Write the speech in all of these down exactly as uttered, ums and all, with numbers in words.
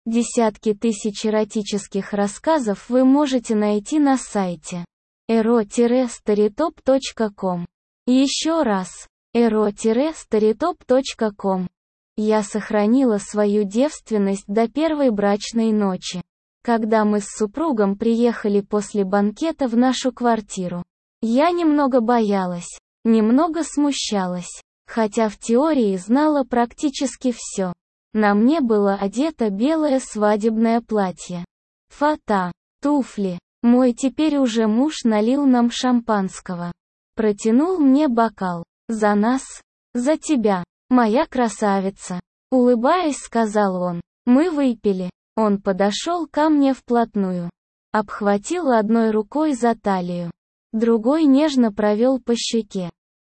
Десятки тысяч эротических рассказов вы можете найти на сайте эро старитоп точка ком. Еще раз, эро старитоп точка ком. Я сохранила свою девственность до первой брачной ночи, когда мы с супругом приехали после банкета в нашу квартиру. Я немного боялась, немного смущалась, хотя в теории знала практически все. На мне было одето белое свадебное платье. Фата, туфли. Мой теперь уже муж налил нам шампанского. Протянул мне бокал. За нас. За тебя, моя красавица. Улыбаясь, сказал он. Мы выпили. Он подошел ко мне вплотную. Обхватил одной рукой за талию. Другой нежно провел по щеке.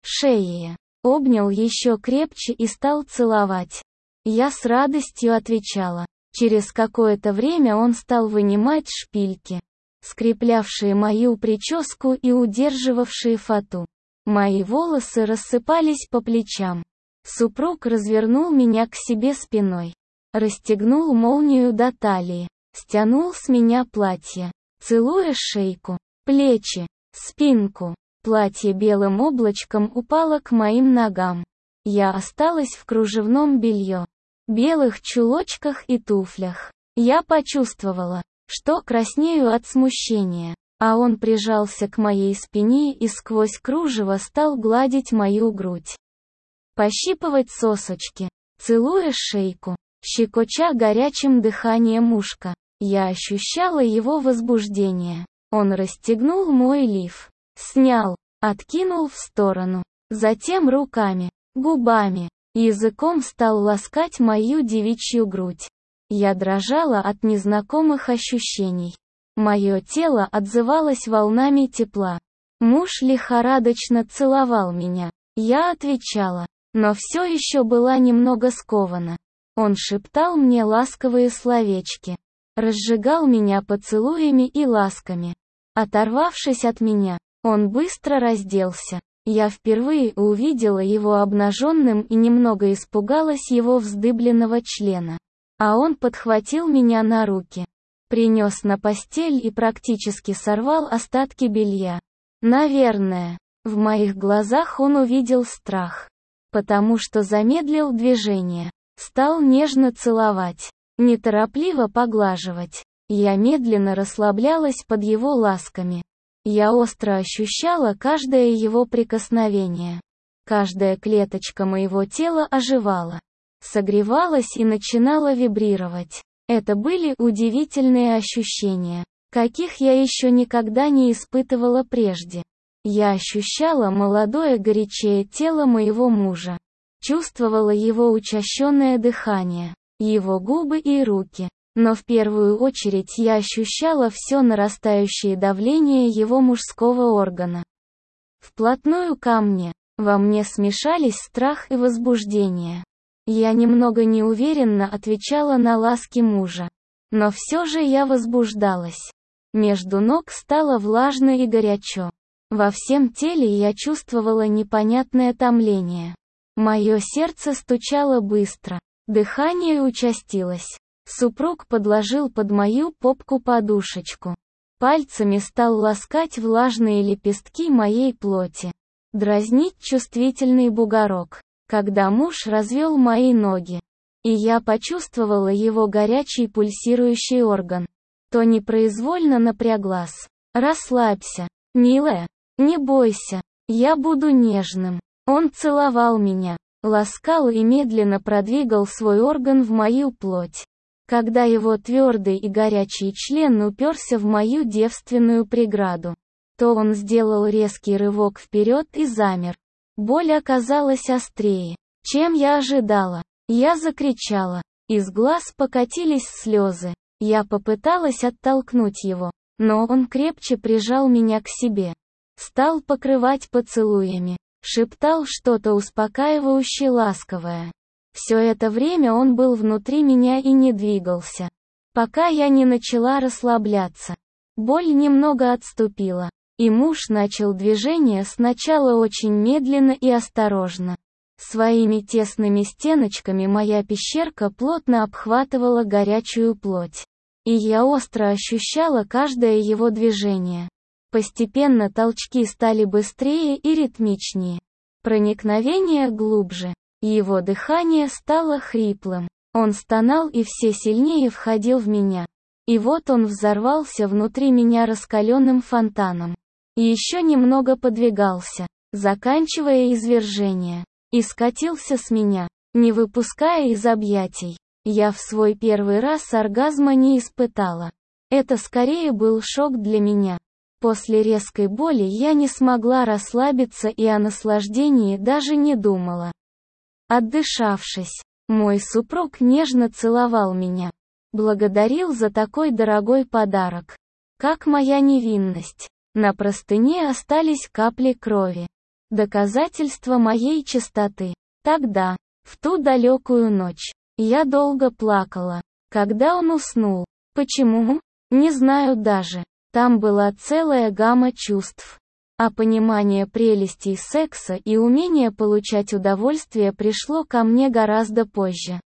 Шее. Обнял еще крепче и стал целовать. Я с радостью отвечала. Через какое-то время он стал вынимать шпильки, скреплявшие мою прическу и удерживавшие фату. Мои волосы рассыпались по плечам. Супруг развернул меня к себе спиной. Расстегнул молнию до талии. Стянул с меня платье, целуя шейку, плечи, спинку. Платье белым облачком упало к моим ногам. Я осталась в кружевном белье, белых чулочках и туфлях. Я почувствовала, что краснею от смущения, а он прижался к моей спине и сквозь кружево стал гладить мою грудь, пощипывать сосочки, целуя шейку, щекоча горячим дыханием ушка. Я ощущала его возбуждение. Он расстегнул мой лиф, снял, откинул в сторону, затем руками, губами, языком стал ласкать мою девичью грудь. Я дрожала от незнакомых ощущений. Мое тело отзывалось волнами тепла. Муж лихорадочно целовал меня. Я отвечала, но все еще была немного скована. Он шептал мне ласковые словечки, разжигал меня поцелуями и ласками. Оторвавшись от меня, он быстро разделся. Я впервые увидела его обнаженным и немного испугалась его вздыбленного члена. А он подхватил меня на руки, принес на постель и практически сорвал остатки белья. Наверное, в моих глазах он увидел страх, потому что замедлил движение, стал нежно целовать, неторопливо поглаживать. Я медленно расслаблялась под его ласками. Я остро ощущала каждое его прикосновение. Каждая клеточка моего тела оживала, согревалась и начинала вибрировать. Это были удивительные ощущения, каких я еще никогда не испытывала прежде. Я ощущала молодое горячее тело моего мужа, чувствовала его учащенное дыхание, его губы и руки. Но в первую очередь я ощущала все нарастающее давление его мужского органа. Вплотную ко мне, во мне смешались страх и возбуждение. Я немного неуверенно отвечала на ласки мужа. Но все же я возбуждалась. Между ног стало влажно и горячо. Во всем теле я чувствовала непонятное томление. Мое сердце стучало быстро, дыхание участилось. Супруг подложил под мою попку подушечку. Пальцами стал ласкать влажные лепестки моей плоти, дразнить чувствительный бугорок, когда муж развел мои ноги. И я почувствовала его горячий пульсирующий орган. То непроизвольно напряглась. «Расслабься, милая, не бойся, я буду нежным». Он целовал меня, ласкал и медленно продвигал свой орган в мою плоть. Когда его твердый и горячий член уперся в мою девственную преграду, то он сделал резкий рывок вперед и замер. Боль оказалась острее, чем я ожидала. Я закричала. Из глаз покатились слезы. Я попыталась оттолкнуть его, но он крепче прижал меня к себе. Стал покрывать поцелуями, шептал что-то успокаивающе ласковое. Все это время он был внутри меня и не двигался, пока я не начала расслабляться. Боль немного отступила, и муж начал движение сначала очень медленно и осторожно. Своими тесными стеночками моя пещерка плотно обхватывала горячую плоть. И я остро ощущала каждое его движение. Постепенно толчки стали быстрее и ритмичнее. Проникновение глубже. Его дыхание стало хриплым. Он стонал и все сильнее входил в меня. И вот он взорвался внутри меня раскаленным фонтаном. И еще немного подвигался, заканчивая извержение. И скатился с меня, не выпуская из объятий. Я в свой первый раз оргазма не испытала. Это скорее был шок для меня. После резкой боли я не смогла расслабиться и о наслаждении даже не думала. Отдышавшись, мой супруг нежно целовал меня. Благодарил за такой дорогой подарок. Как моя невинность. На простыне остались капли крови. Доказательство моей чистоты. Тогда, в ту далекую ночь, я долго плакала. Когда он уснул. Почему? Не знаю даже. Там была целая гамма чувств. А понимание прелестей секса и умение получать удовольствие пришло ко мне гораздо позже.